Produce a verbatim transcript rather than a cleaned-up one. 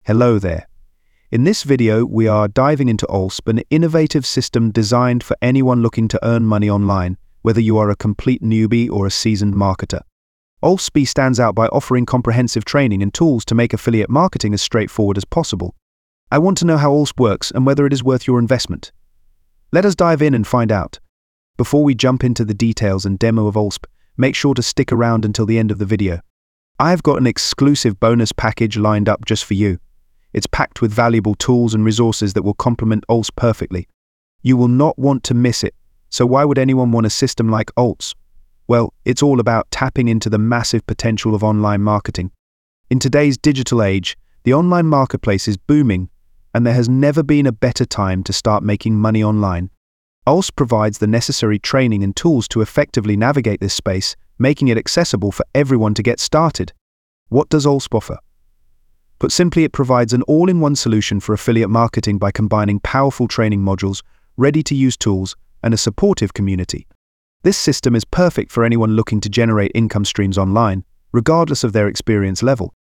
Hello there. In this video, we are diving into Olsp, an innovative system designed for anyone looking to earn money online, whether you are a complete newbie or a seasoned marketer. Olsp stands out by offering comprehensive training and tools to make affiliate marketing as straightforward as possible. I want to know how Olsp works and whether it is worth your investment. Let us dive in and find out. Before we jump into the details and demo of Olsp, make sure to stick around until the end of the video. I've got an exclusive bonus package lined up just for you. It's packed with valuable tools and resources that will complement Olsp perfectly. You will not want to miss it. So why would anyone want a system like Olsp? Well, it's all about tapping into the massive potential of online marketing. In today's digital age, the online marketplace is booming, and there has never been a better time to start making money online. Olsp provides the necessary training and tools to effectively navigate this space, making it accessible for everyone to get started. What does Olsp offer? Put simply, it provides an all-in-one solution for affiliate marketing by combining powerful training modules, ready-to-use tools, and a supportive community. This system is perfect for anyone looking to generate income streams online, regardless of their experience level.